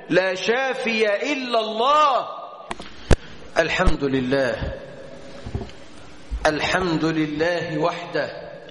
لا شافي إلا الله. الحمد لله، الحمد لله وحده،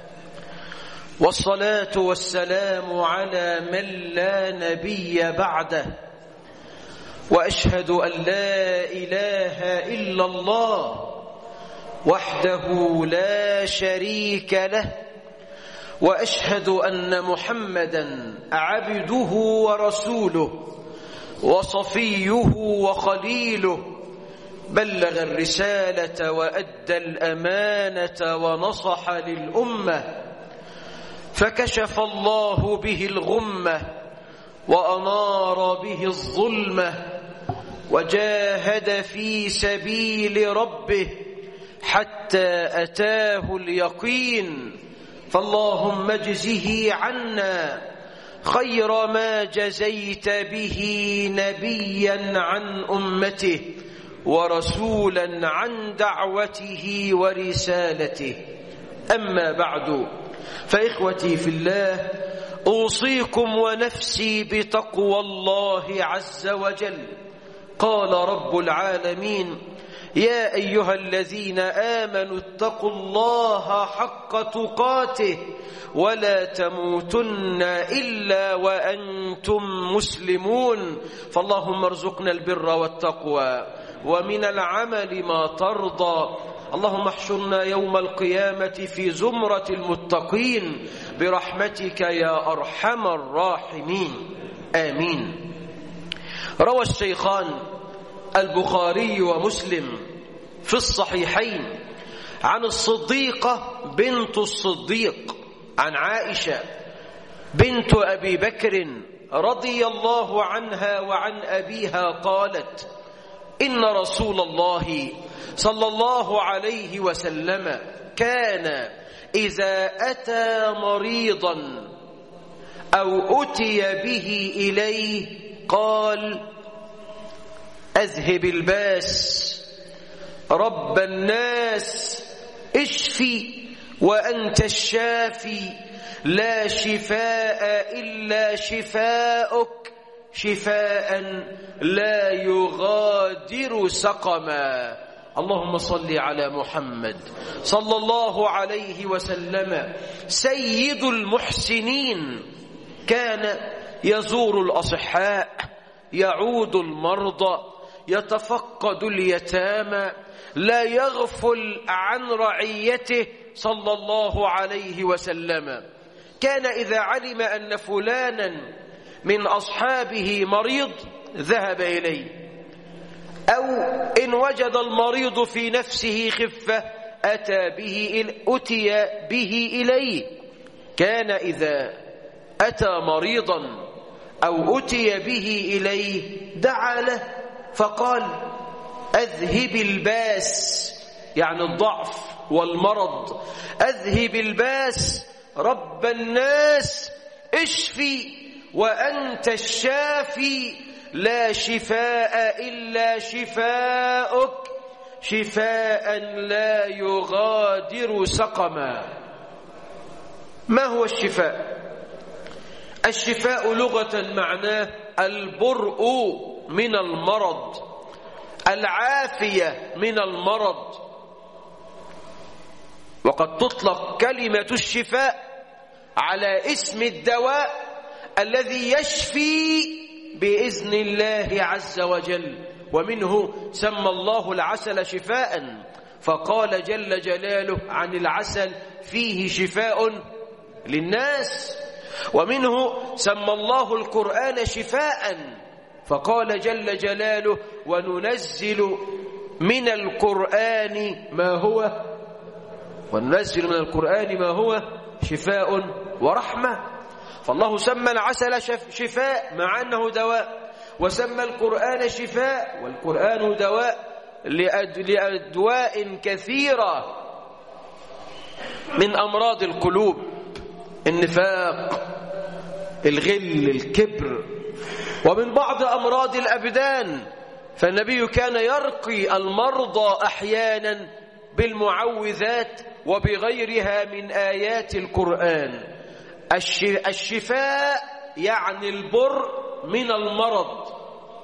والصلاة والسلام على من لا نبي بعده، وأشهد أن لا إله إلا الله وحده لا شريك له، وأشهد أن محمدا عبده ورسوله وصفيه وخليله، بلغ الرسالة وأدى الأمانة ونصح للأمة، فكشف الله به الغمة وأنار به الظلمة، وجاهد في سبيل ربه حتى أتاه اليقين. فاللهم اجزه عنا خير ما جزيت به نبيا عن أمته ورسولا عن دعوته ورسالته. أما بعد، فإخوتي في الله، أوصيكم ونفسي بتقوى الله عز وجل. قال رب العالمين: يا أيها الذين آمنوا اتقوا الله حق تقاته ولا تموتن إلا وأنتم مسلمون. فاللهم ارزقنا البر والتقوى ومن العمل ما ترضى. اللهم احشرنا يوم القيامة في زمرة المتقين برحمتك يا أرحم الراحمين، آمين. روى الشيخان البخاري ومسلم في الصحيحين عن الصديقة بنت الصديق عن عائشة بنت أبي بكر رضي الله عنها وعن أبيها قالت: إن رسول الله صلى الله عليه وسلم كان إذا أتى مريضا أو أتي به إليه قال: أذهب الباس رب الناس اشفي وأنت الشافي لا شفاء إلا شفاؤك شفاء لا يغادر سقما. اللهم صل على محمد صلى الله عليه وسلم سيد المحسنين. كان يزور الأصحاء، يعود المرضى، يتفقد اليتامى، لا يغفل عن رعيته صلى الله عليه وسلم. كان إذا علم أن فلانا من أصحابه مريض ذهب إليه، أو إن وجد المريض في نفسه خفة أتي به إليه. كان إذا أتى مريضا أو أتي به إليه دعا له فقال: أذهب الباس، يعني الضعف والمرض، أذهب الباس رب الناس اشفي وأنت الشافي لا شفاء إلا شفاؤك شفاء لا يغادر سقما. ما هو الشفاء؟ الشفاء لغة معناه البرء من المرض، العافية من المرض. وقد تطلق كلمة الشفاء على اسم الدواء الذي يشفي بإذن الله عز وجل، ومنه سمى الله العسل شفاء، فقال جل جلاله عن العسل: فيه شفاء للناس. ومنه سمى الله القرآن شفاء، فقال جل جلاله: وننزل من القرآن ما هو شفاء ورحمة. فالله سمى العسل شفاء مع أنه دواء، وسمى القرآن شفاء، والقرآن دواء لأدواء كثيرة من أمراض القلوب: النفاق، الغل، الكبر، ومن بعض أمراض الأبدان. فالنبي كان يرقي المرضى أحيانا بالمعوذات وبغيرها من آيات القرآن. الشفاء يعني البر من المرض،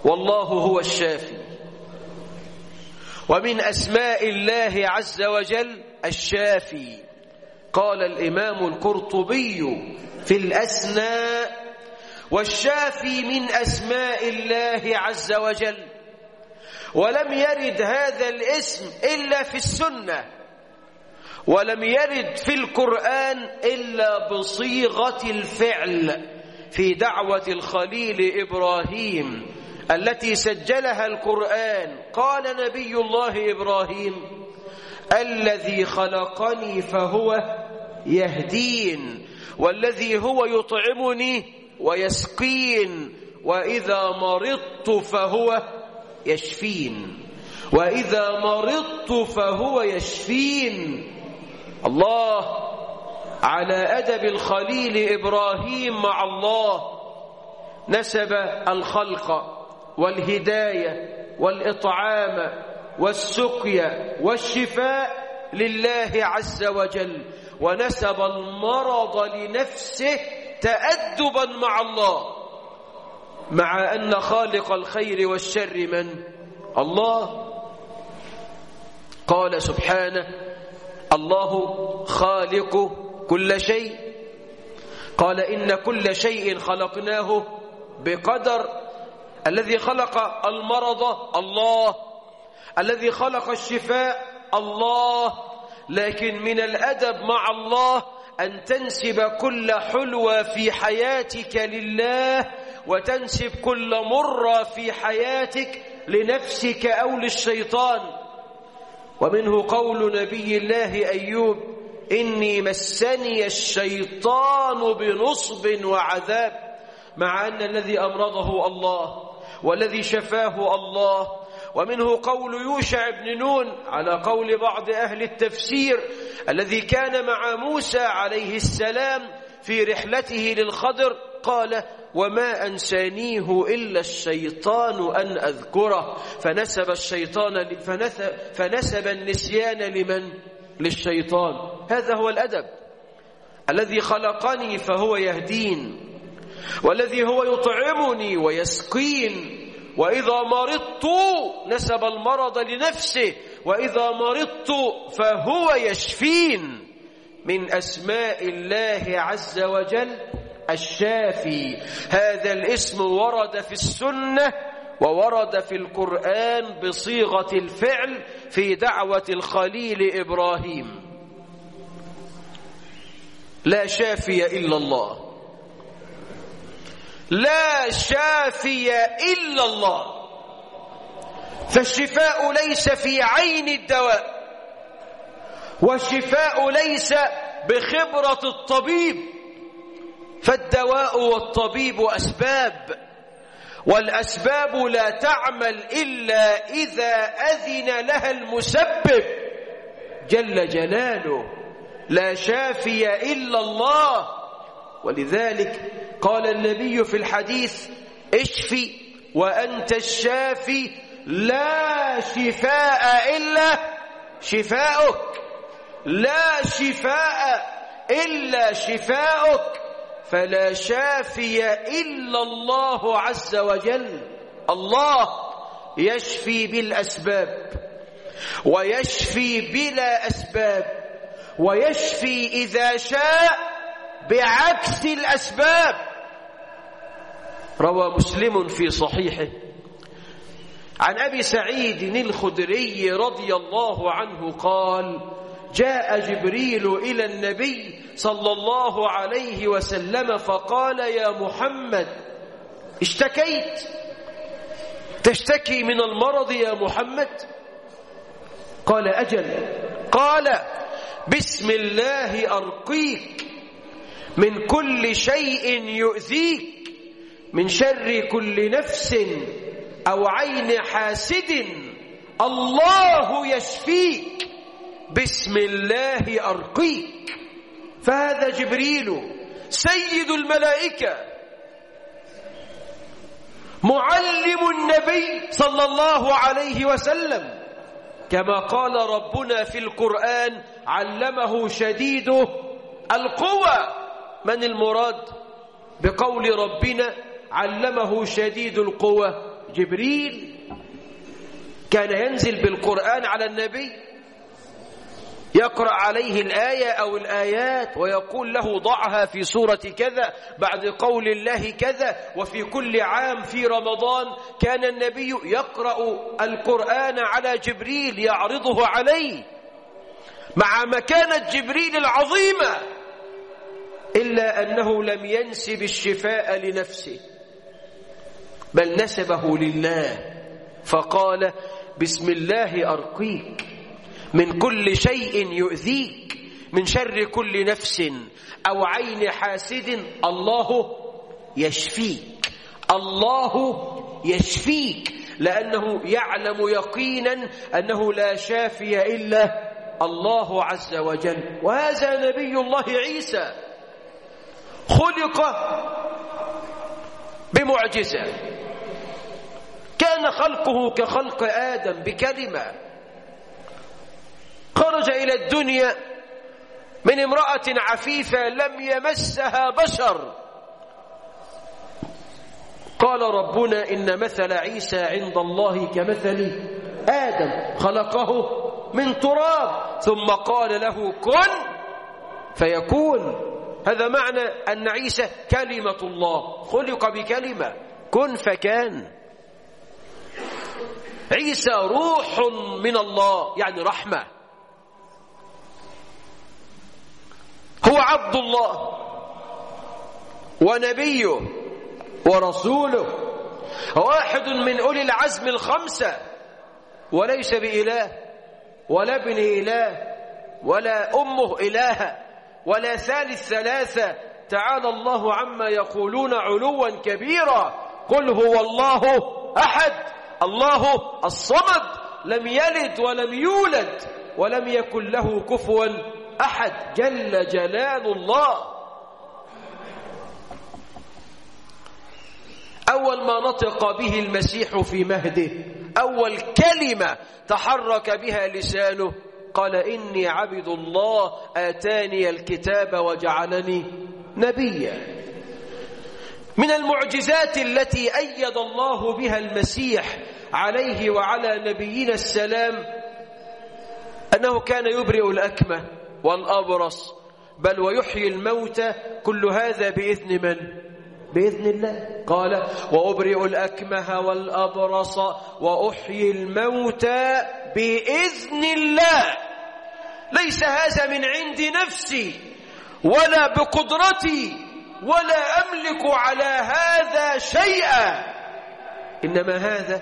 والله هو الشافي. ومن أسماء الله عز وجل الشافي. قال الإمام القرطبي في الأسناء: والشافي من أسماء الله عز وجل، ولم يرد هذا الاسم إلا في السنة، ولم يرد في القرآن إلا بصيغة الفعل في دعوة الخليل إبراهيم التي سجلها القرآن. قال نبي الله إبراهيم: الذي خلقني فهو يهدين، والذي هو يطعمني ويسقين، وإذا مرضت فهو يشفين، وإذا مرضت فهو يشفين. الله على أدب الخليل إبراهيم مع الله نسب الخلق والهداية والإطعام والسقيا والشفاء لله عز وجل، ونسب المرض لنفسه تأدبا مع الله، مع أن خالق الخير والشر من؟ الله. قال سبحانه: الله خالق كل شيء. قال: إن كل شيء خلقناه بقدر. الذي خلق المرض الله، الذي خلق الشفاء الله. لكن من الأدب مع الله أن تنسب كل حلوة في حياتك لله، وتنسب كل مرة في حياتك لنفسك أو للشيطان. ومنه قول نبي الله أيوب: إني مسني الشيطان بنصب وعذاب، مع أن الذي أمرضه الله والذي شفاه الله. ومنه قول يوشع بن نون على قول بعض أهل التفسير الذي كان مع موسى عليه السلام في رحلته للخضر، قال: وما أنسانيه إلا الشيطان أن أذكره. فنسب النسيان لمن؟ للشيطان. هذا هو الأدب. الذي خلقني فهو يهدين، والذي هو يطعمني ويسقين، وإذا مرضت نسب المرض لنفسه، وإذا مرضت فهو يشفين. من أسماء الله عز وجل الشافي. هذا الاسم ورد في السنة وورد في القرآن بصيغة الفعل في دعوة الخليل إبراهيم. لا شافي إلا الله، لا شافي إلا الله. فالشفاء ليس في عين الدواء، والشفاء ليس بخبرة الطبيب، فالدواء والطبيب أسباب، والأسباب لا تعمل إلا إذا أذن لها المسبب جل جلاله. لا شافي إلا الله. ولذلك قال النبي في الحديث: اشفي وأنت الشافي، لا شفاء إلا شفاؤك، لا شفاء إلا شفاؤك. فلا شافي إلا الله عز وجل. الله يشفي بالأسباب، ويشفي بلا أسباب، ويشفي إذا شاء بعكس الأسباب. روى مسلم في صحيحه عن أبي سعيد الخدري رضي الله عنه قال: جاء جبريل إلى النبي صلى الله عليه وسلم فقال: يا محمد، اشتكيت؟ تشتكي من المرض يا محمد؟ قال: أجل. قال: بسم الله أرقيك من كل شيء يؤذيك، من شر كل نفس أو عين حاسد، الله يشفيك، بسم الله أرقيك. فهذا جبريل سيد الملائكة، معلم النبي صلى الله عليه وسلم، كما قال ربنا في القرآن: علمه شديد القوى. من المراد بقول ربنا علمه شديد القوى؟ جبريل كان ينزل بالقرآن على النبي، يقرأ عليه الآية أو الآيات ويقول له ضعها في سورة كذا بعد قول الله كذا. وفي كل عام في رمضان كان النبي يقرأ القرآن على جبريل يعرضه عليه مع مكانة جبريل العظيمة، إلا أنه لم ينسب الشفاء لنفسه بل نسبه لله، فقال بسم الله أرقيك من كل شيء يؤذيك، من شر كل نفس أو عين حاسد، الله يشفيك، الله يشفيك، لأنه يعلم يقينا أنه لا شافي إلا الله عز وجل. وهذا نبي الله عيسى خلق بمعجزة، كان خلقه كخلق آدم بكلمة، خرج إلى الدنيا من امرأة عفيفة لم يمسها بشر. قال ربنا إن مثل عيسى عند الله كمثل آدم خلقه من تراب ثم قال له كن فيكون. هذا معنى أن عيسى كلمة الله، خلق بكلمة كن فكان. عيسى روح من الله يعني رحمة، هو عبد الله ونبيه ورسوله، واحد من أولي العزم الخمسة، وليس بإله ولا ابن إله ولا أمه إله ولا ثالث ثلاثة، تعالى الله عما يقولون علوا كبيرا. قل هو الله أحد الله الصمد لم يلد ولم يولد ولم يكن له كفوا أحد جل جلال الله. أول ما نطق به المسيح في مهده، أول كلمة تحرك بها لسانه قال إني عبد الله آتاني الكتاب وجعلني نبيا. من المعجزات التي أيد الله بها المسيح عليه وعلى نبينا السلام أنه كان يبرئ الأكمة والأبرص بل ويحيي الموتى، كل هذا بإذن من؟ بإذن الله. قال وأبرئ الأكمه والأبرص وأحيي الموتى بإذن الله. ليس هذا من عند نفسي ولا بقدرتي ولا أملك على هذا شيئا، إنما هذا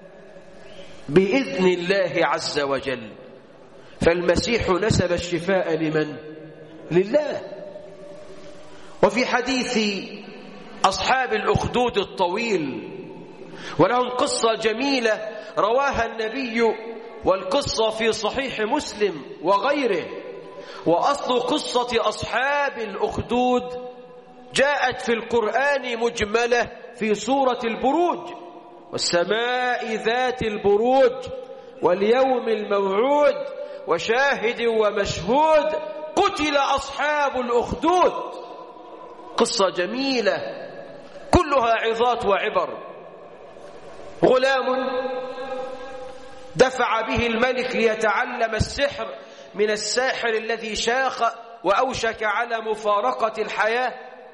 بإذن الله عز وجل. فالمسيح نسب الشفاء لمن؟ لله. وفي حديث أصحاب الأخدود الطويل، ولهم قصة جميلة رواها النبي، والقصة في صحيح مسلم وغيره. وأصل قصة أصحاب الأخدود جاءت في القرآن مجملة في سورة البروج: والسماء ذات البروج واليوم الموعود وشاهد ومشهود قتل أصحاب الأخدود. قصة جميلة كلها عظات وعبر. غلام دفع به الملك ليتعلم السحر من الساحر الذي شاخ وأوشك على مفارقة الحياة.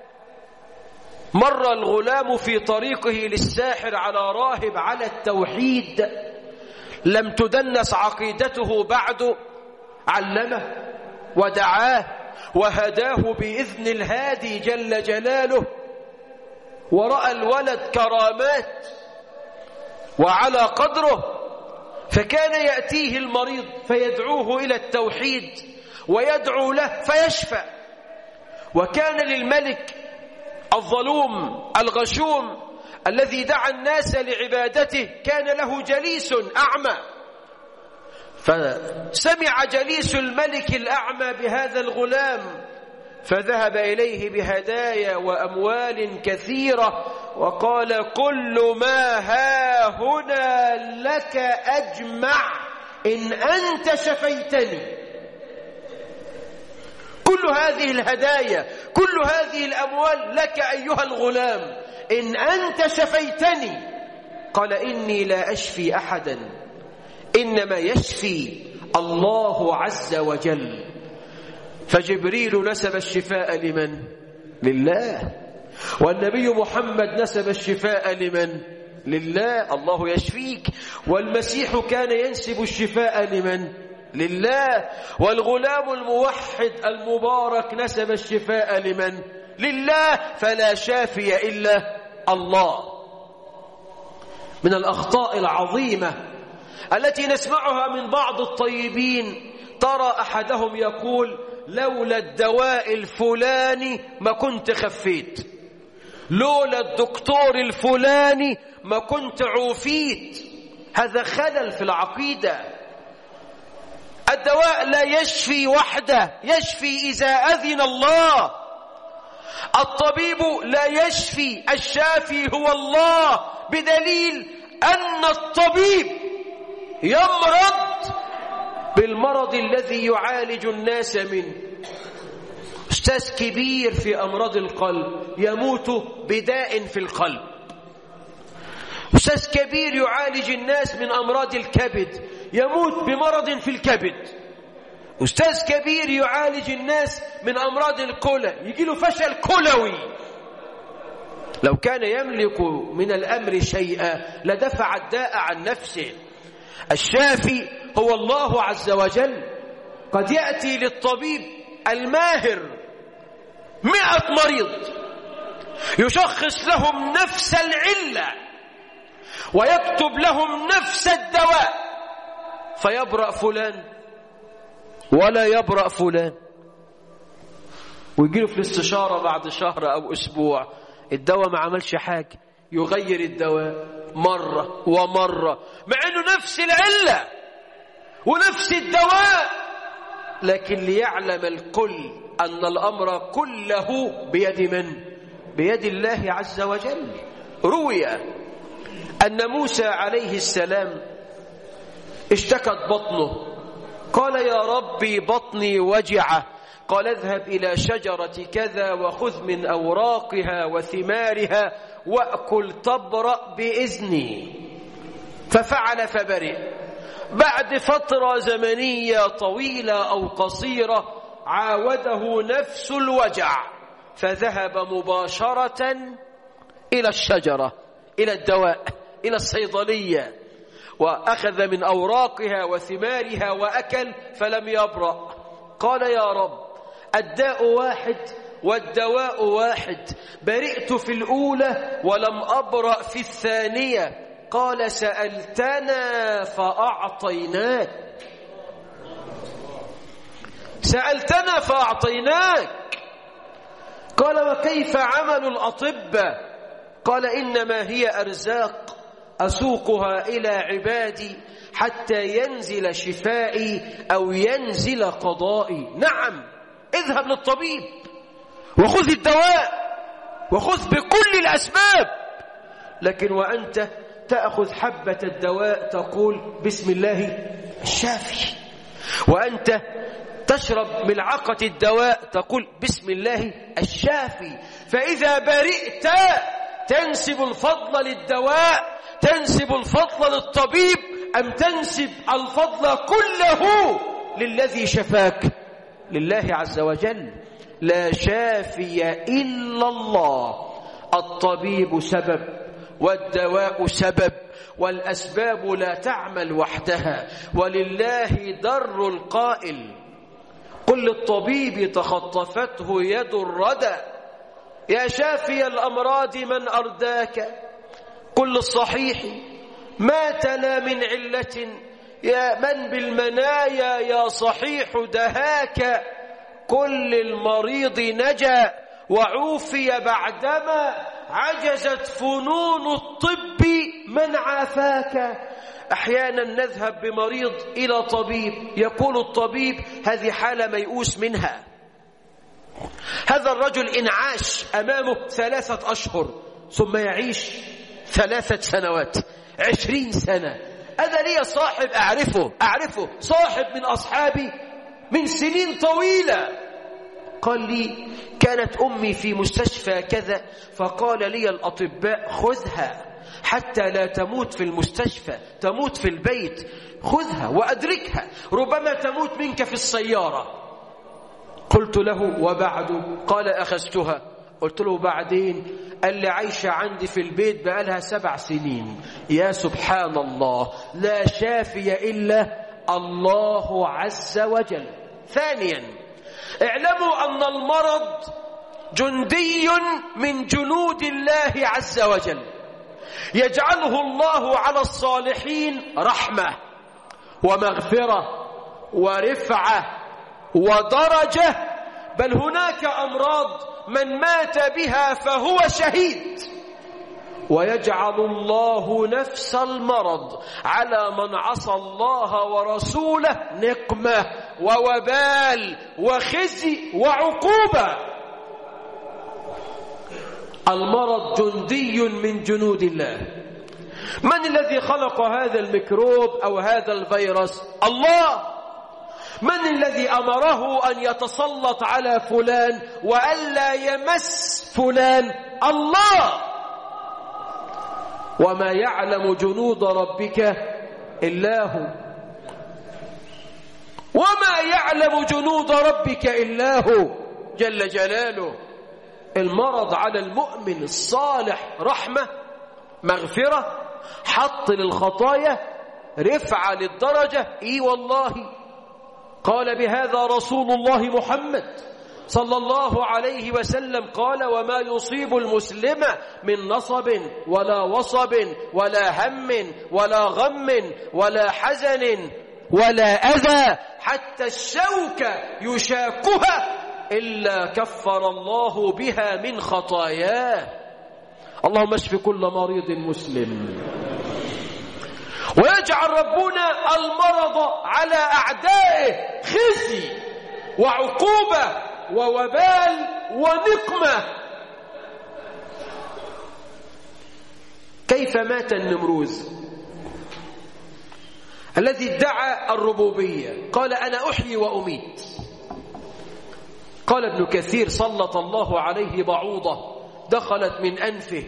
مر الغلام في طريقه للساحر على راهب على التوحيد لم تدنس عقيدته بعد، علمه ودعاه وهداه بإذن الهادي جل جلاله. ورأى الولد كرامات وعلى قدره، فكان يأتيه المريض فيدعوه إلى التوحيد ويدعو له فيشفى. وكان للملك الظلوم الغشوم الذي دعا الناس لعبادته كان له جليس أعمى، فسمع جليس الملك الأعمى بهذا الغلام فذهب إليه بهدايا وأموال كثيرة وقال كل ما ها هنا لك أجمع إن أنت شفيتني. كل هذه الهدايا كل هذه الأموال لك أيها الغلام إن أنت شفيتني. قال إني لا أشفي أحدا إنما يشفي الله عز وجل. فجبريل نسب الشفاء لمن؟ لله. والنبي محمد نسب الشفاء لمن؟ لله. الله يشفيك. والمسيح كان ينسب الشفاء لمن؟ لله. والغلام الموحد المبارك نسب الشفاء لمن؟ لله. فلا شافي إلا الله. من الأخطاء العظيمة التي نسمعها من بعض الطيبين، ترى أحدهم يقول لولا الدواء الفلاني ما كنت خفيت، لولا الدكتور الفلاني ما كنت عوفيت. هذا خلل في العقيدة. الدواء لا يشفي وحده، يشفي إذا أذن الله. الطبيب لا يشفي، الشافي هو الله، بدليل أن الطبيب يمرض بالمرض الذي يعالج الناس منه. أستاذ كبير في أمراض القلب يموت بداء في القلب. أستاذ كبير يعالج الناس من أمراض الكبد يموت بمرض في الكبد. أستاذ كبير يعالج الناس من أمراض الكلى يجيله فشل كلوي. لو كان يملك من الأمر شيئا لدفع الداء عن نفسه. الشافي هو الله عز وجل. قد يأتي للطبيب الماهر 100 مريض يشخص لهم نفس العلة ويكتب لهم نفس الدواء، فيبرأ فلان ولا يبرأ فلان، ويجيله في الاستشارة بعد شهر أو أسبوع الدواء ما عملش حاجة، يغير الدواء مرة ومرة مع أنه نفس العلة ونفس الدواء. لكن ليعلم الكل أن الأمر كله بيد من؟ بيد الله عز وجل. روي أن موسى عليه السلام اشتكت بطنه، قال يا ربي بطني وجعة. قال اذهب إلى شجرة كذا وخذ من أوراقها وثمارها وأكل تبرأ بإذني. ففعل فبرئ. بعد فترة زمنية طويلة أو قصيرة عاوده نفس الوجع، فذهب مباشرة إلى الشجرة، إلى الدواء، إلى الصيدلية، وأخذ من أوراقها وثمارها وأكل فلم يبرأ. قال يا رب الداء واحد والدواء واحد، برئت في الأولى ولم أبرأ في الثانية. قال سألتنا فأعطيناك، سألتنا فأعطيناك. قال وكيف عمل الأطباء؟ قال إنما هي أرزاق أسوقها إلى عبادي حتى ينزل شفائي أو ينزل قضائي. نعم، اذهب للطبيب وخذ الدواء وخذ بكل الأسباب، لكن وأنت تأخذ حبة الدواء تقول بسم الله الشافي، وأنت تشرب ملعقة الدواء تقول بسم الله الشافي. فإذا برئت تنسب الفضل للدواء، تنسب الفضل للطبيب، أم تنسب الفضل كله للذي شفاك؟ لله عز وجل. لا شافي إلا الله. الطبيب سبب والدواء سبب، والأسباب لا تعمل وحدها، ولله در القائل قل للطبيب تخطفته يد الردى يا شافي الأمراض من أرداك. قل للصحيح ما تلا من علة يا من بالمنايا يا صحيح دهاك. كل المريض نجا وعوفي بعدما عجزت فنون الطب من عافاك. أحيانا نذهب بمريض إلى طبيب يقول الطبيب هذه حالة ميؤوس منها. هذا الرجل إن عاش أمامه 3 أشهر ثم يعيش 3 سنوات 20 سنة. أنا لي صاحب أعرفه صاحب من أصحابي من سنين طويلة، قال لي كانت أمي في مستشفى كذا، فقال لي الأطباء خذها حتى لا تموت في المستشفى، تموت في البيت، خذها وأدركها، ربما تموت منك في السيارة. قلت له وبعد؟ قال أخذتها. قلت له بعدين؟ قال لي عايشة عندي في البيت بقالها 7 سنين. يا سبحان الله، لا شافي إلا الله عز وجل. ثانيا، اعلموا أن المرض جندي من جنود الله عز وجل، يجعله الله على الصالحين رحمة ومغفرة ورفعة ودرجة، بل هناك أمراض من مات بها فهو شهيد، ويجعل الله نفس المرض على من عصى الله ورسوله نقمة ووبال وخزي وعقوبة. المرض جندي من جنود الله. من الذي خلق هذا الميكروب أو هذا الفيروس؟ الله. من الذي أمره أن يتسلط على فلان وألا يمس فلان؟ الله. وما يعلم جنود ربك إلا هو، وما يعلم جنود ربك إلا هو جل جلاله. المرض على المؤمن الصالح رحمة، مغفرة، حط للخطايا، رفع للدرجة. والله قال بهذا رسول الله محمد صلى الله عليه وسلم، قال وما يصيب المسلم من نصب ولا وصب ولا هم ولا غم ولا حزن ولا أذى حتى الشوكة يشاكها إلا كفر الله بها من خطاياه. اللهم اشف كل مريض مسلم. ويجعل ربنا المرض على أعدائه خزي وعقوبة ووبال ونقمة. كيف مات النمروز الذي ادعى الربوبية؟ قال أنا أحيي وأميت. قال ابن كثير سلط الله عليه بعوضة دخلت من أنفه،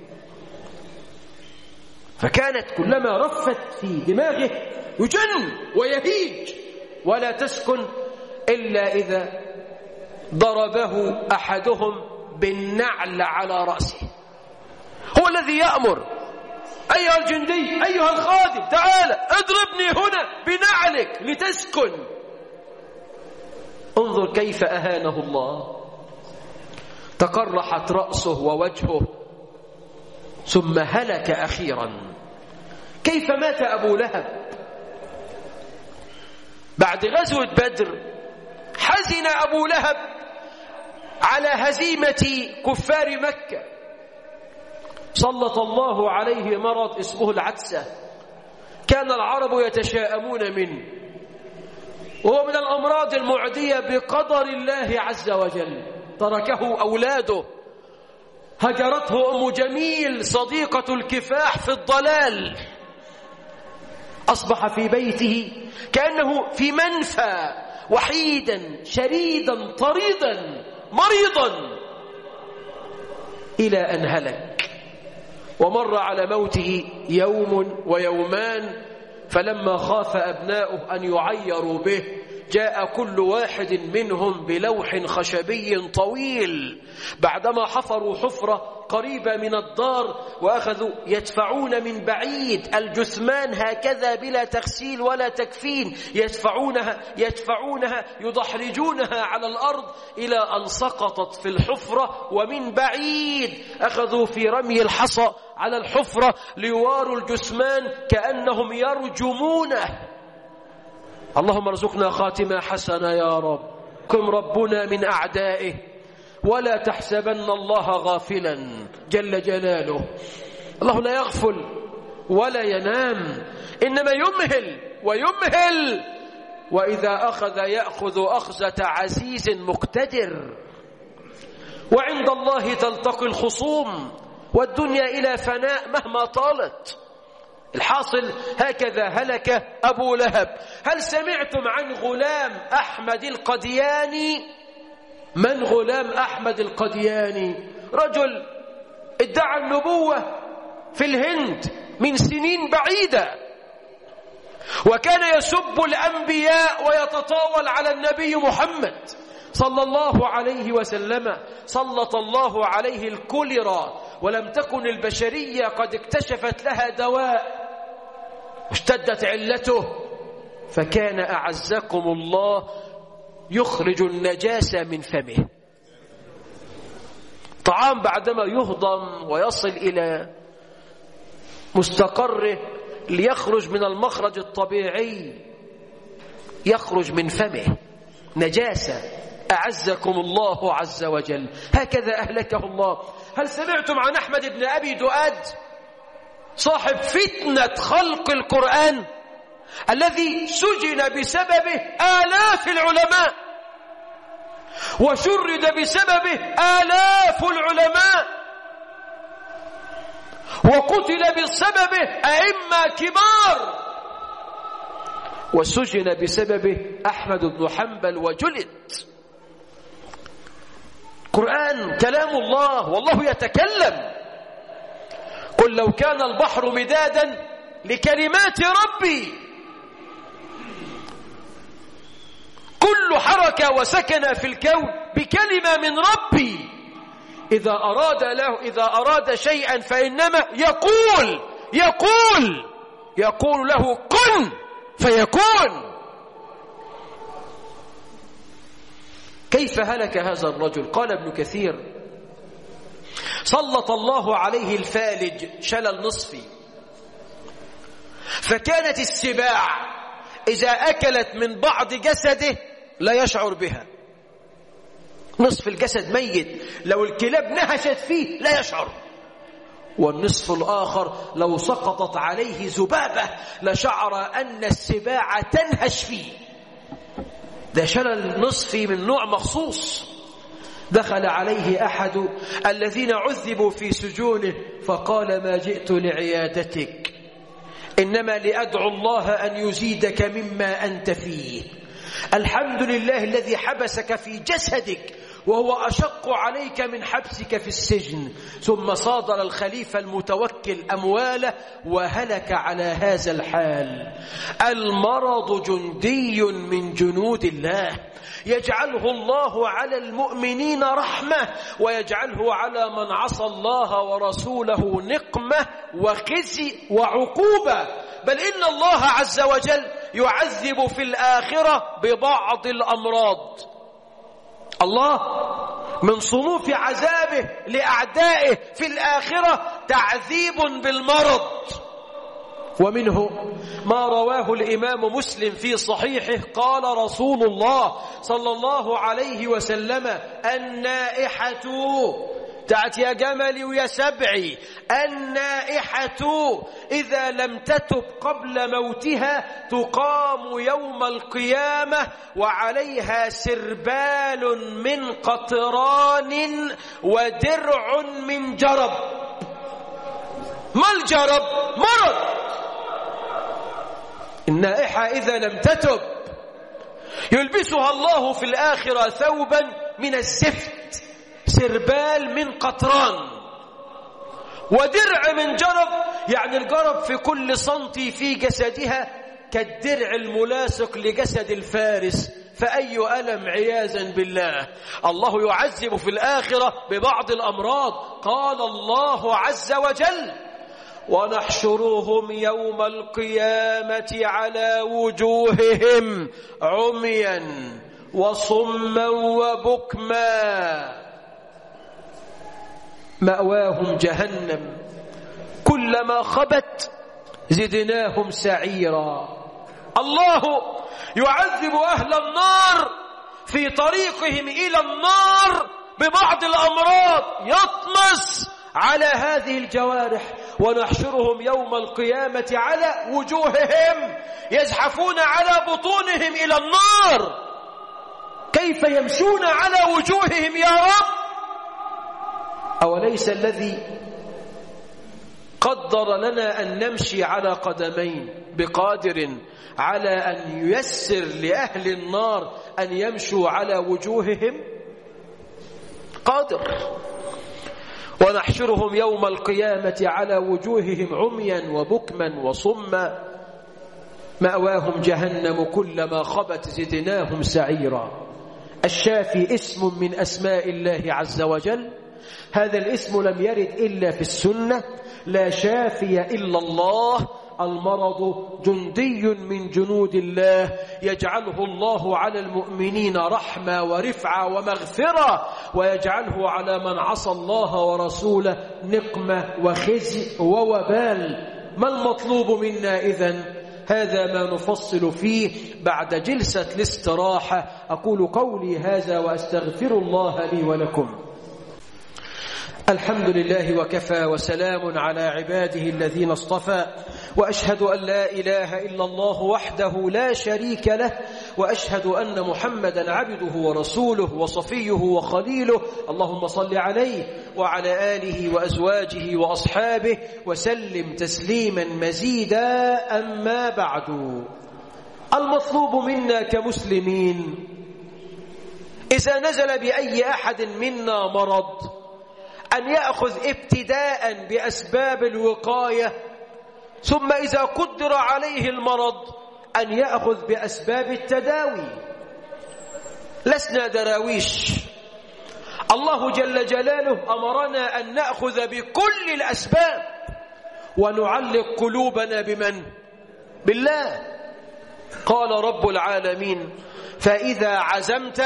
فكانت كلما رفت في دماغه يجن ويهيج ولا تسكن إلا إذا ضربه أحدهم بالنعل على رأسه. هو الذي يأمر: أيها الجندي، أيها الخادم، تعال اضربني هنا بنعلك لتسكن. انظر كيف أهانه الله. تقرحت رأسه ووجهه ثم هلك أخيرا. كيف مات أبو لهب؟ بعد غزوة بدر حزن أبو لهب على هزيمة كفار مكة، سلط الله عليه مرض اسمه العدسة، كان العرب يتشاءمون منه، وهو من الأمراض المعدية بقدر الله عز وجل. تركه أولاده، هجرته أم جميل صديقة الكفاح في الضلال، أصبح في بيته كأنه في منفى، وحيدا شريدا طريدا مريضا، إلى أن هلك. ومر على موته يوم ويومان، فلما خاف أبناؤه أن يعيروا به جاء كل واحد منهم بلوح خشبي طويل، بعدما حفروا حفرة قريبة من الدار وأخذوا يدفعون من بعيد الجثمان هكذا بلا تغسيل ولا تكفين، يدفعونها يضحرجونها على الأرض إلى أن سقطت في الحفرة، ومن بعيد أخذوا في رمي الحصى على الحفرة ليواروا الجثمان كأنهم يرجمونه. اللهم ارزقنا خاتمة حسنة يا رب. كن ربنا من أعدائه، ولا تحسبن الله غافلا جل جلاله. الله لا يغفل ولا ينام، إنما يمهل ويمهل، وإذا أخذ يأخذ أخذة عزيز مقتدر. وعند الله تلتقي الخصوم، والدنيا إلى فناء مهما طالت. الحاصل هكذا هلك أبو لهب. هل سمعتم عن غلام أحمد القدياني؟ من غلام أحمد القدياني؟ رجل ادعى النبوة في الهند من سنين بعيدة، وكان يسب الأنبياء ويتطاول على النبي محمد صلى الله عليه وسلم. سلط الله عليه الكوليرا، ولم تكن البشرية قد اكتشفت لها دواء، اشتدت علته، فكان أعزكم الله يخرج النجاسة من فمه. طعام بعدما يهضم ويصل إلى مستقره ليخرج من المخرج الطبيعي يخرج من فمه نجاسة، أعزكم الله عز وجل. هكذا أهلكه الله. هل سمعتم عن أحمد بن أبي دؤاد صاحب فتنة خلق القرآن الذي سجن بسببه آلاف العلماء وشرد بسببه آلاف العلماء وقتل بسببه أئمة كبار وسجن بسببه أحمد بن حنبل وجلد؟ القرآن كلام الله والله يتكلم. قل لو كان البحر مدادا لكلمات ربي، كل حركة وسكن في الكون بكلمة من ربي. إذا أراد شيئا فإنما يقول له كن فيكون. كيف هلك هذا الرجل؟ قال ابن كثير: سلط الله عليه الفالج، شلل نصفي، فكانت السباع إذا أكلت من بعض جسده لا يشعر بها، نصف الجسد ميت لو الكلاب نهشت فيه لا يشعر، والنصف الآخر لو سقطت عليه ذبابة لشعر أن السباع تنهش فيه. ده شلل نصفي من نوع مخصوص. دخل عليه أحد الذين عذبوا في سجونه فقال: ما جئت لعيادتك، إنما لأدعو الله أن يزيدك مما أنت فيه. الحمد لله الذي حبسك في جسدك وهو أشق عليك من حبسك في السجن. ثم صادر الخليفة المتوكل أمواله وهلك على هذا الحال. المرض جندي من جنود الله، يجعله الله على المؤمنين رحمة، ويجعله على من عصى الله ورسوله نقمة وخزي وعقوبة. بل إن الله عز وجل يعذب في الآخرة ببعض الأمراض. الله من صنوف عذابه لأعدائه في الآخرة تعذيب بالمرض. ومنه ما رواه الإمام مسلم في صحيحه قال رسول الله صلى الله عليه وسلم: النائحة تعت يا جملي ويا سبعي، النائحة إذا لم تتب قبل موتها تقام يوم القيامة وعليها سربال من قطران ودرع من جرب. ما الجرب؟ مرض. النائحة إذا لم تتب يلبسها الله في الآخرة ثوبا من الزفت، سربال من قطران، ودرع من جرب، يعني الجرب في كل سنتي في جسدها كالدرع الملاصق لجسد الفارس، فأي ألم عياذا بالله. الله يعذب في الآخرة ببعض الأمراض. قال الله عز وجل: ونحشرهم يوم القيامة على وجوههم عميا وصما وبكما مأواهم جهنم كلما خبت زدناهم سعيرا. الله يعذب أهل النار في طريقهم إلى النار ببعض الأمراض يطمس على هذه الجوارح. ونحشرهم يوم القيامة على وجوههم، يزحفون على بطونهم إلى النار. كيف يمشون على وجوههم يا رب؟ أوليس الذي قدر لنا أن نمشي على قدمين بقادر على أن ييسر لأهل النار أن يمشوا على وجوههم؟ قادر. ونحشرهم يوم القيامة على وجوههم عميا وبكما وصما مأواهم جهنم كلما خبت زدناهم سعيرا. الشافي اسم من أسماء الله عز وجل، هذا الاسم لم يرد إلا في السنة، لا شافي إلا الله. المرض جندي من جنود الله يجعله الله على المؤمنين رحمة ورفعة ومغفرة، ويجعله على من عصى الله ورسوله نقمة وخزي ووبال. ما المطلوب منا إذن؟ هذا ما نفصل فيه بعد جلسة الاستراحة. أقول قولي هذا وأستغفر الله لي ولكم. الحمد لله وكفى، وسلام على عباده الذين اصطفى، وأشهد أن لا إله إلا الله وحده لا شريك له، وأشهد أن محمدا عبده ورسوله وصفيه وخليله. اللهم صل عليه وعلى آله وأزواجه وأصحابه وسلم تسليما مزيدا. أما بعد، المطلوب منا كمسلمين إذا نزل بأي أحد منا مرض أن يأخذ ابتداء بأسباب الوقاية، ثم إذا قدر عليه المرض أن يأخذ بأسباب التداوي. لسنا دراويش، الله جل جلاله أمرنا أن نأخذ بكل الأسباب ونعلق قلوبنا بمن؟ بالله. قال رب العالمين: فإذا عزمت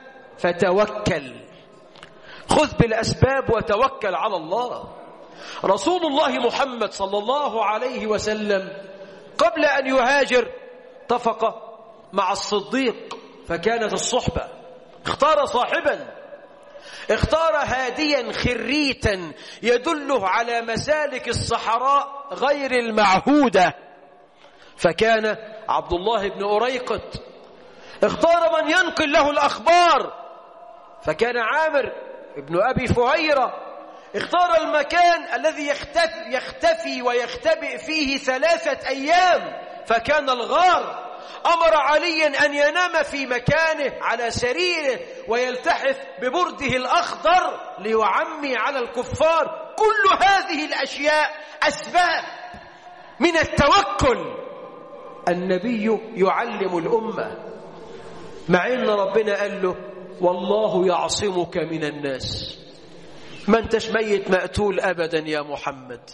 فتوكل. خذ بالأسباب وتوكل على الله. رسول الله محمد صلى الله عليه وسلم قبل أن يهاجر اتفق مع الصديق، فكانت الصحبة، اختار صاحبا، اختار هاديا خريتا يدله على مسالك الصحراء غير المعهودة، فكان عبد الله بن أريقط. اختار من ينقل له الأخبار، فكان عامر ابن أبي فهيرة. اختار المكان الذي يختفي ويختبئ فيه 3 أيام، فكان الغار. أمر عليا أن ينام في مكانه على سريره ويلتحف ببرده الأخضر ليعمي على الكفار. كل هذه الأشياء أسباب من التوكل. النبي يعلم الأمة، مع أن ربنا قال له: والله يعصمك من الناس. ما انتش ميت مقتول أبدا يا محمد،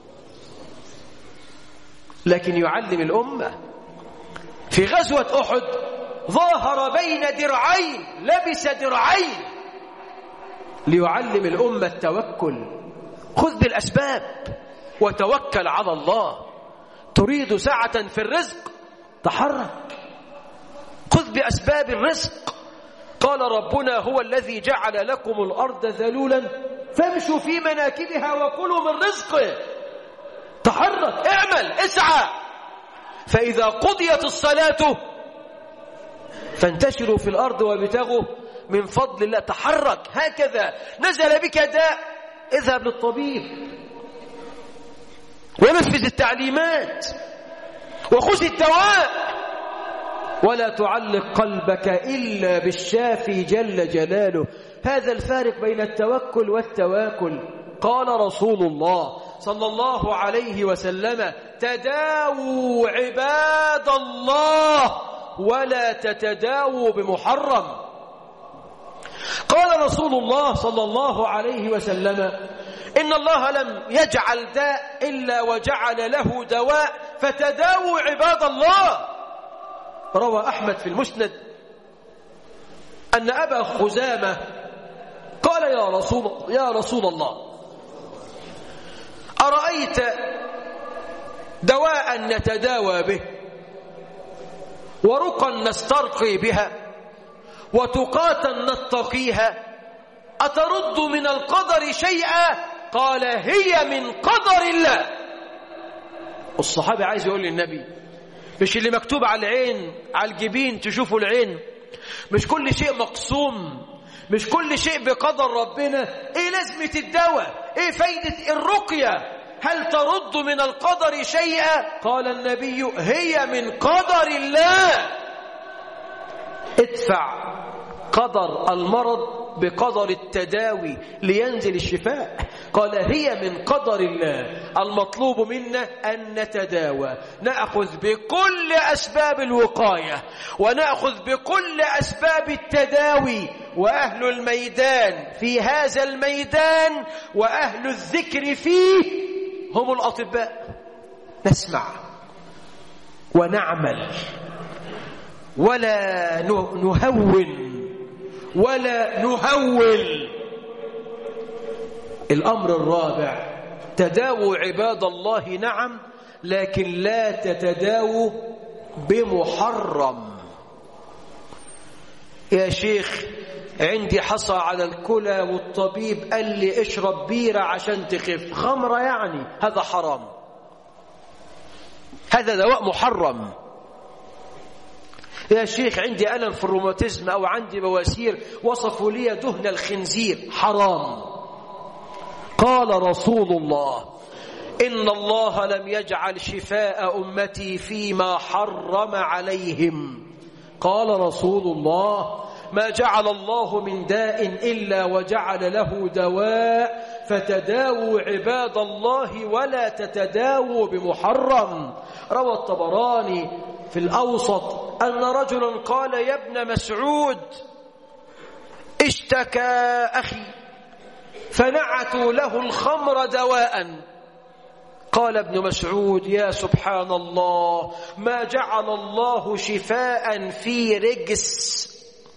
لكن يعلم الأمة. في غزوة أحد ظاهر بين درعين، لبس درعين ليعلم الأمة التوكل. خذ بالأسباب وتوكل على الله. تريد سعة في الرزق، تحرك، خذ بأسباب الرزق. قال ربنا: هو الذي جعل لكم الأرض ذلولا فامشوا في مناكبها وكلوا من رزقه. تحرك، اعمل، اسعى. فإذا قضيت الصلاة فانتشروا في الأرض وابتغوا من فضل الله. تحرك. هكذا نزل بك داء، اذهب للطبيب ونفذ التعليمات وخذ الدواء، ولا تعلق قلبك إلا بالشافي جل جلاله. هذا الفارق بين التوكل والتواكل. قال رسول الله صلى الله عليه وسلم: تداووا عباد الله ولا تتداووا بمحرم. قال رسول الله صلى الله عليه وسلم: إن الله لم يجعل داء إلا وجعل له دواء، فتداووا عباد الله. روى أحمد في المسند أن أبا خزامة قال: يا رسول الله، أرأيت دواء نتداوى به، ورقا نسترقي بها، وتقاتا نتقيها، أترد من القدر شيئا؟ قال: هي من قدر الله. الصحابي عايز يقول للنبي: مش اللي مكتوب على العين، على الجبين تشوفوا العين، مش كل شيء مقسوم، مش كل شيء بقدر ربنا. ايه لازمة الدواء؟ ايه فايدة الرقية؟ هل ترد من القدر شيئا؟ قال النبي: هي من قدر الله. ادفع قدر المرض بقدر التداوي لينزل الشفاء. قال هي من قدر الله، المطلوب منا أن نتداوى، نأخذ بكل أسباب الوقاية ونأخذ بكل أسباب التداوي. وأهل الميدان في هذا الميدان وأهل الذكر فيه هم الأطباء. نسمع ونعمل ولا نهون ولا نهول. الأمر الرابع: تداووا عباد الله نعم، لكن لا تتداووا بمحرم. يا شيخ عندي حصى على الكلى والطبيب قال لي اشرب بيرة عشان تخف. خمرة يعني؟ هذا حرام، هذا دواء محرم. يا شيخ عندي ألم في الروماتيزم أو عندي بواسير وصفوا لي دهن الخنزير. حرام. قال رسول الله: إن الله لم يجعل شفاء أمتي فيما حرم عليهم. قال رسول الله: ما جعل الله من داء إلا وجعل له دواء، فتداووا عباد الله ولا تتداووا بمحرم. روى الطبراني في الأوسط أن رجلا قال: يا ابن مسعود، اشتكى أخي فنعتوا له الخمر دواء. قال ابن مسعود: يا سبحان الله، ما جعل الله شفاء في رجس.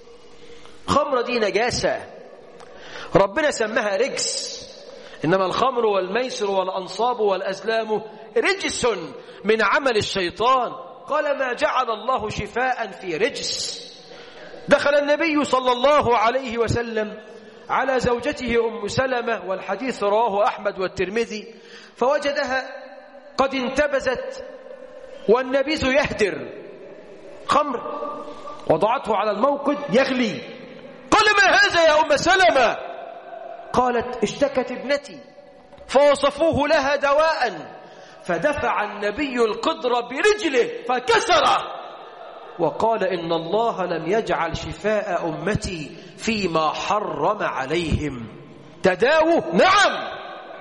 خمر دي نجاسة، ربنا سماها رجس، إنما الخمر والميسر والأنصاب والأزلام رجس من عمل الشيطان. قال: ما جعل الله شفاء في رجس. دخل النبي صلى الله عليه وسلم على زوجته أم سلمة، والحديث رواه أحمد والترمذي، فوجدها قد انتبذت والنبيذ يهدر خمر، وضعته على الموقد يغلي. قال: ما هذا يا أم سلمة؟ قالت: اشتكت ابنتي فوصفوه لها دواء، فدفع النبي القدر برجله فكسره، وقال: إن الله لم يجعل شفاء أمتي فيما حرم عليهم. تداووا نعم،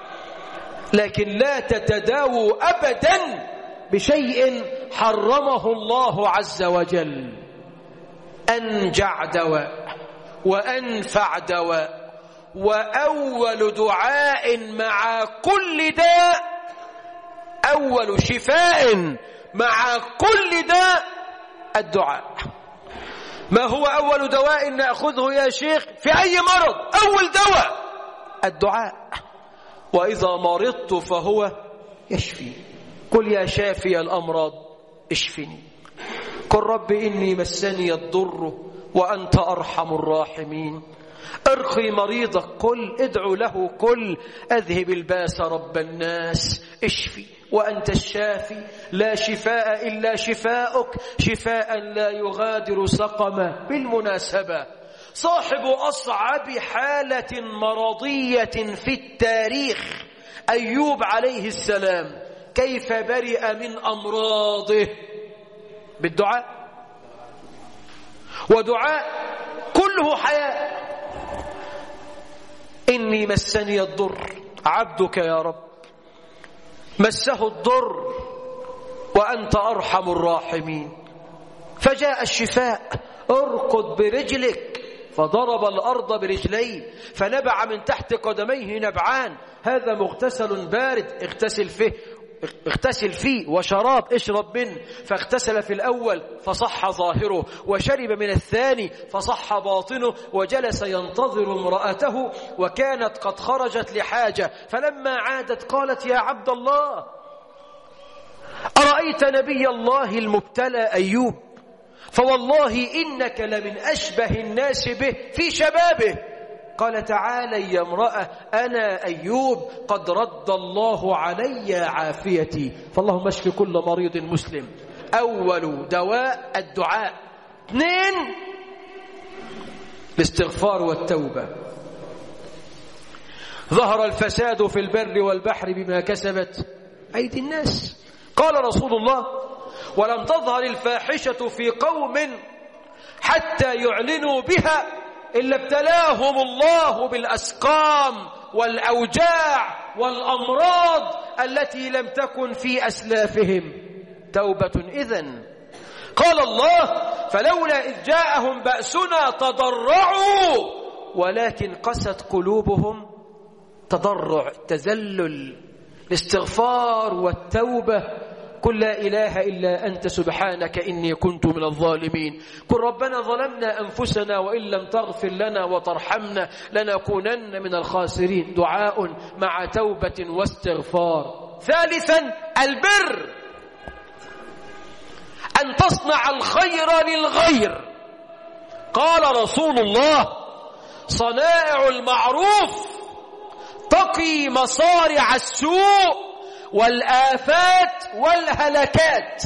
لكن لا تتداووا أبدا بشيء حرمه الله عز وجل. أنجع دواء وأنفع دواء وأول دعاء مع كل داء، أول شفاء مع كل داء الدعاء. ما هو أول دواء نأخذه يا شيخ في أي مرض؟ أول دواء الدعاء. وإذا مرضت فهو يشفي. قل يا شافي الأمراض اشفني. قل رب إني مسني الضر وأنت أرحم الراحمين. ارخي مريضك، قل ادعو له، قل أذهب الباس رب الناس اشفي وأنت الشافي، لا شفاء إلا شفاؤك، شفاء لا يغادر سقما. بالمناسبة، صاحب أصعب حالة مرضية في التاريخ أيوب عليه السلام، كيف برئ من أمراضه؟ بالدعاء، ودعاء كله حياة. إني مسني الضر، عبدك يا رب مسه الضر وأنت أرحم الراحمين. فجاء الشفاء، اركض برجلك، فضرب الأرض برجليه فنبع من تحت قدميه نبعان. هذا مغتسل بارد، اغتسل فيه، وشراب اشرب منه. فاغتسل في الأول فصح ظاهره، وشرب من الثاني فصح باطنه، وجلس ينتظر امرأته وكانت قد خرجت لحاجة. فلما عادت قالت: يا عبد الله، أرأيت نبي الله المبتلى أيوب؟ فوالله إنك لمن أشبه الناس به في شبابه. قال: تعالي يا امرأة، أنا أيوب قد رد الله علي عافيتي. فاللهم اشف كل مريض مسلم. أول دواء الدعاء. 2 الاستغفار والتوبة. ظهر الفساد في البر والبحر بما كسبت أيدي الناس. قال رسول الله: ولم تظهر الفاحشة في قوم حتى يعلنوا بها إلا ابتلاهم الله بالأسقام والأوجاع والأمراض التي لم تكن في أسلافهم. توبة إذن. قال الله: فلولا إذ جاءهم بأسنا تضرعوا ولكن قست قلوبهم. تضرع، التذلل، الاستغفار والتوبة. قل لا إله إلا أنت سبحانك إني كنت من الظالمين. قل ربنا ظلمنا أنفسنا وإن لم تغفر لنا وترحمنا لنكونن من الخاسرين. دعاء مع توبة واستغفار. ثالثا البر، أن تصنع الخير للغير. قال رسول الله: صنائع المعروف تقي مصارع السوء والآفات والهلكات،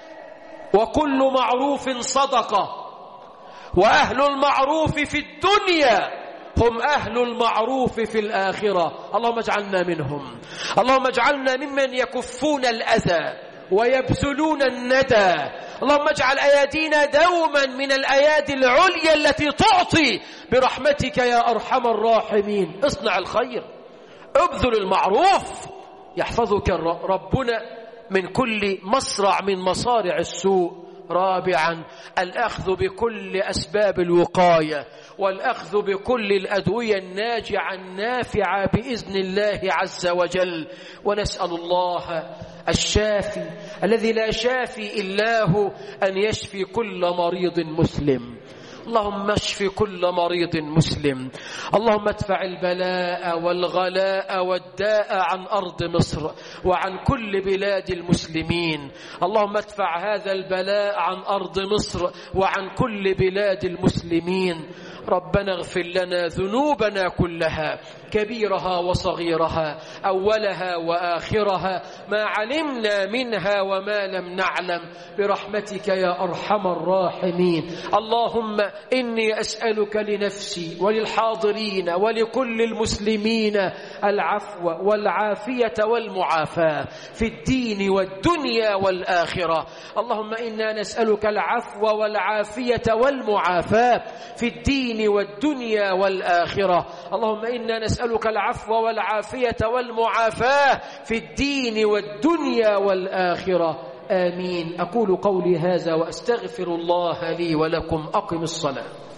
وكل معروف صدقة، وأهل المعروف في الدنيا هم أهل المعروف في الآخرة. اللهم اجعلنا منهم. اللهم اجعلنا ممن يكفون الأذى ويبذلون الندى. اللهم اجعل أيادينا دوما من الأيادي العليا التي تعطي برحمتك يا أرحم الراحمين. اصنع الخير، ابذل المعروف، يحفظك ربنا من كل مصرع من مصارع السوء. رابعا الأخذ بكل أسباب الوقاية والأخذ بكل الأدوية الناجعة النافعة بإذن الله عز وجل. ونسأل الله الشافي الذي لا شافي إلا هو أن يشفي كل مريض مسلم. اللهم اشف كل مريض مسلم. اللهم ادفع البلاء والغلاء والداء عن أرض مصر وعن كل بلاد المسلمين. اللهم ادفع هذا البلاء عن أرض مصر وعن كل بلاد المسلمين. ربنا اغفر لنا ذنوبنا كلها، كبيرها وصغيرها، أولها وآخرها، ما علمنا منها وما لم نعلم، برحمتك يا أرحم الراحمين. اللهم إني أسألك لنفسي وللحاضرين ولكل المسلمين العفو والعافية والمعافاة في الدين والدنيا والآخرة. اللهم إنا نسألك العفو والعافية والمعافاة في الدين والدنيا والآخرة. اللهم إنا نسألك العفو والعافية والمعافاة في الدين والدنيا والآخرة. آمين. أقول قولي هذا وأستغفر الله لي ولكم. أقم الصلاة.